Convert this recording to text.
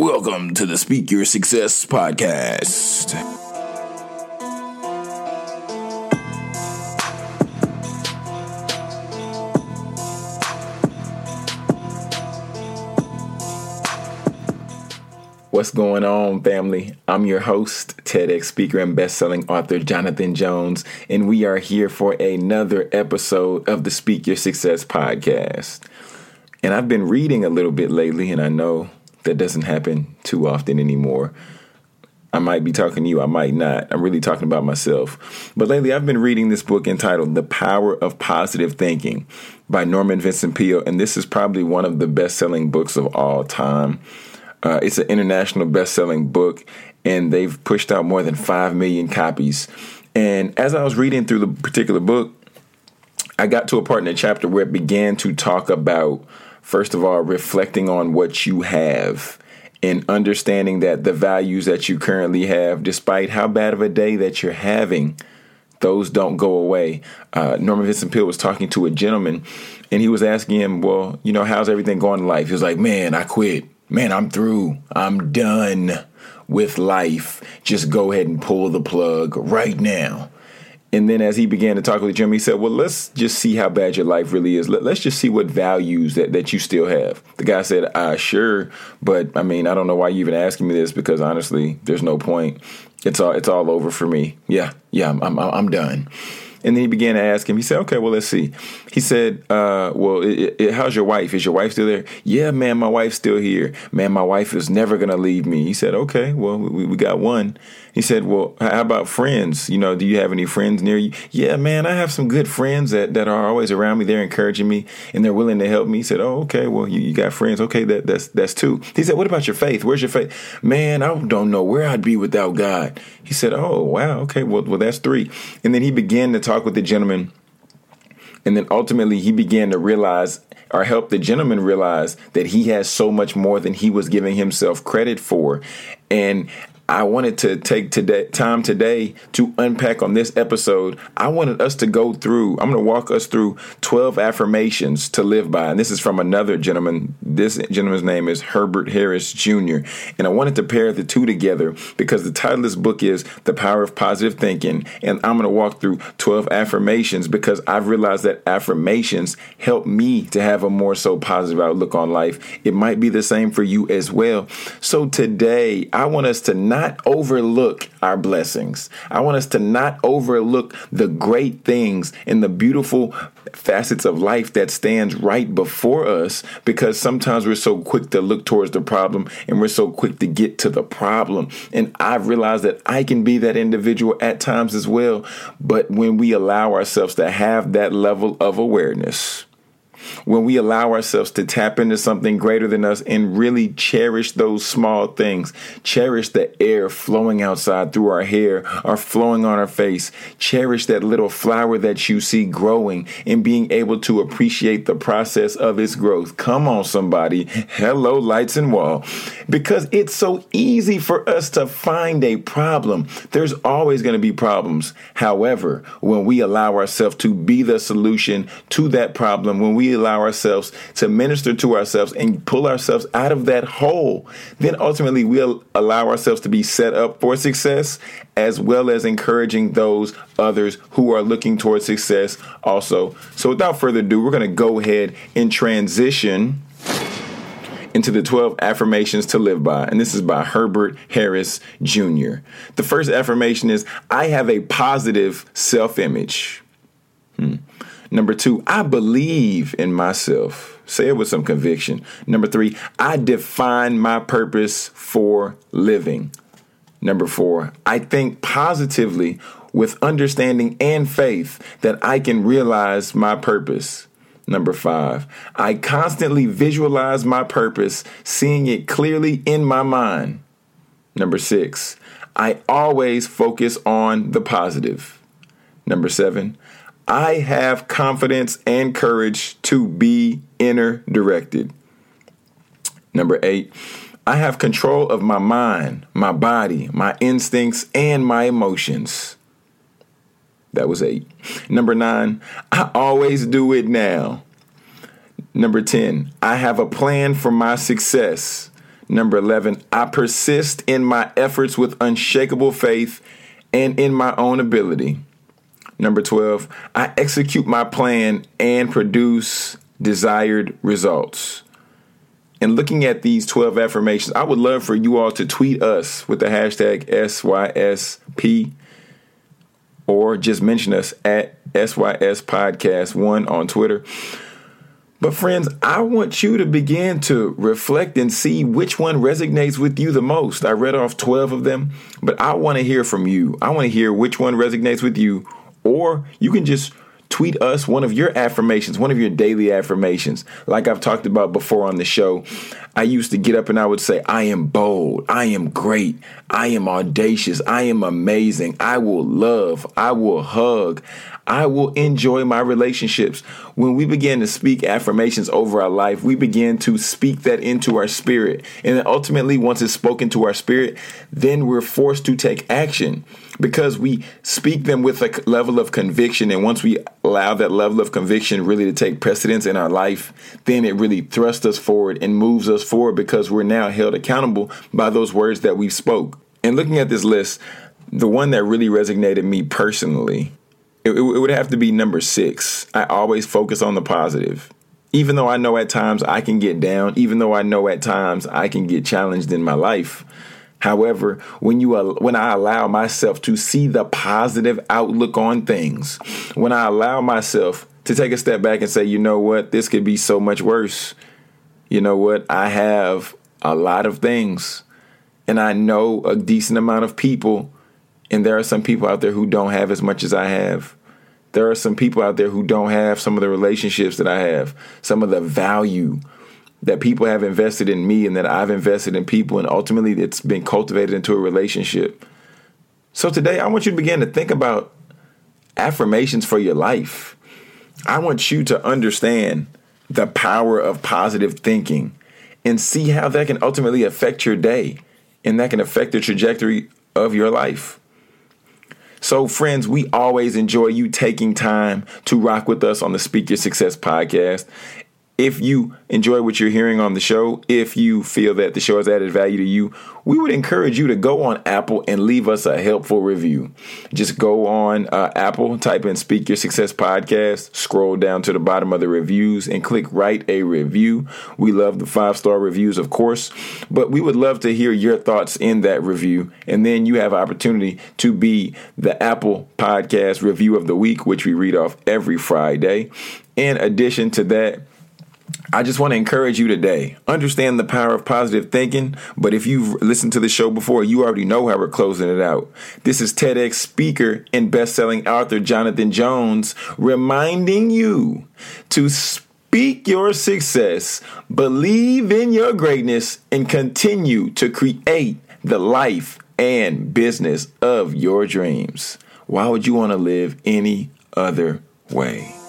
Welcome to the Speak Your Success podcast. What's going on, family? I'm your host, TEDx speaker and best-selling author Jonathan Jones, and we are here for another episode of the Speak Your Success podcast. And I've been reading a little bit lately, and I know that doesn't happen too often anymore. I might be talking to you, I might not. I'm really talking about myself. But lately, I've been reading this book entitled The Power of Positive Thinking by Norman Vincent Peale, and this is probably one of the best-selling books of all time. It's an international best-selling book, and they've pushed out more than 5 million copies. And as I was reading through the particular book, I got to a part in the chapter where it began to talk about, first of all, reflecting on what you have and understanding that the values that you currently have, despite how bad of a day that you're having, those don't go away. Norman Vincent Peale was talking to a gentleman, and he was asking him, well, how's everything going in life? He was like, man, I quit. Man, I'm through. I'm done with life. Just go ahead and pull the plug right now. And then as he began to talk with Jim, he said, well, let's just see how bad your life really is. Let's just see what values that you still have. The guy said, sure. But I don't know why you even asking me this, because honestly, there's no point. It's all over for me. Yeah, I'm done. And then he began to ask him, he said, okay, well, let's see. He said, how's your wife? Is your wife still there? Yeah, man, my wife's still here. Man, my wife is never going to leave me. He said, okay, well, we got one. He said, well, how about friends? Do you have any friends near you? Yeah, man, I have some good friends that are always around me. They're encouraging me and they're willing to help me. He said, oh, okay, well, you got friends. Okay, that's two. He said, what about your faith? Where's your faith? Man, I don't know where I'd be without God. He said, oh, wow, okay, well, that's three. And then he began to talk with the gentleman. And then ultimately he began to realize, or help the gentleman realize, that he has so much more than he was giving himself credit for. And I wanted to take time today to unpack on this episode. I wanted us to go through, I'm going to walk us through 12 affirmations to live by. And this is from another gentleman. This gentleman's name is Herbert Harris Jr. And I wanted to pair the two together because the title of this book is The Power of Positive Thinking. And I'm going to walk through 12 affirmations because I've realized that affirmations help me to have a more so positive outlook on life. It might be the same for you as well. So today, I want us to not overlook our blessings. I want us to not overlook the great things and the beautiful facets of life that stands right before us, because sometimes we're so quick to look towards the problem and we're so quick to get to the problem. And I've realized that I can be that individual at times as well. But when we allow ourselves to have that level of awareness, when we allow ourselves to tap into something greater than us and really cherish those small things, cherish the air flowing outside through our hair or flowing on our face, cherish that little flower that you see growing and being able to appreciate the process of its growth. Come on, somebody. Hello, lights and wall. Because it's so easy for us to find a problem. There's always going to be problems. However, when we allow ourselves to be the solution to that problem, when we allow ourselves to minister to ourselves and pull ourselves out of that hole, then ultimately we'll allow ourselves to be set up for success, as well as encouraging those others who are looking towards success also. So without further ado, we're going to go ahead and transition into the 12 affirmations to live by. And this is by Herbert Harris Jr. The first affirmation is, I have a positive self-image. Number 2, I believe in myself. Say it with some conviction. Number 3, I define my purpose for living. Number 4, I think positively with understanding and faith that I can realize my purpose. Number 5, I constantly visualize my purpose, seeing it clearly in my mind. Number 6, I always focus on the positive. Number 7, I have confidence and courage to be inner directed. Number 8, I have control of my mind, my body, my instincts, and my emotions. That was 8. Number 9, I always do it now. Number 10, I have a plan for my success. Number 11, I persist in my efforts with unshakable faith and in my own ability. Number 12, I execute my plan and produce desired results. And looking at these 12 affirmations, I would love for you all to tweet us with the hashtag SYSP or just mention us at SYS Podcast 1 on Twitter. But friends, I want you to begin to reflect and see which one resonates with you the most. I read off 12 of them, but I want to hear from you. I want to hear which one resonates with you, or you can just tweet us one of your affirmations, one of your daily affirmations. Like I've talked about before on the show, I used to get up and I would say, I am bold, I am great, I am audacious, I am amazing, I will love, I will hug, I will enjoy my relationships. When we begin to speak affirmations over our life, we begin to speak that into our spirit. And then ultimately, once it's spoken to our spirit, then we're forced to take action because we speak them with a level of conviction. And once we allow that level of conviction really to take precedence in our life, then it really thrusts us forward and moves us forward because we're now held accountable by those words that we spoke. And looking at this list, the one that really resonated me personally, it would have to be number 6. I always focus on the positive. Even though I know at times I can get down, even though I know at times I can get challenged in my life. However, when I allow myself to see the positive outlook on things, when I allow myself to take a step back and say, you know what, this could be so much worse. You know what, I have a lot of things and I know a decent amount of people. And there are some people out there who don't have as much as I have. There are some people out there who don't have some of the relationships that I have, some of the value that people have invested in me and that I've invested in people. And ultimately, it's been cultivated into a relationship. So today, I want you to begin to think about affirmations for your life. I want you to understand the power of positive thinking and see how that can ultimately affect your day and that can affect the trajectory of your life. So, friends, we always enjoy you taking time to rock with us on the Speak Your Success podcast. If you enjoy what you're hearing on the show, if you feel that the show has added value to you, we would encourage you to go on Apple and leave us a helpful review. Just go on Apple, type in Speak Your Success Podcast, scroll down to the bottom of the reviews and click Write a Review. We love the 5-star reviews, of course, but we would love to hear your thoughts in that review. And then you have opportunity to be the Apple Podcast Review of the Week, which we read off every Friday. In addition to that, I just want to encourage you today. Understand the power of positive thinking. But if you've listened to the show before, you already know how we're closing it out. This is TEDx speaker and best-selling author Jonathan Jones reminding you to speak your success, believe in your greatness, and continue to create the life and business of your dreams. Why would you want to live any other way?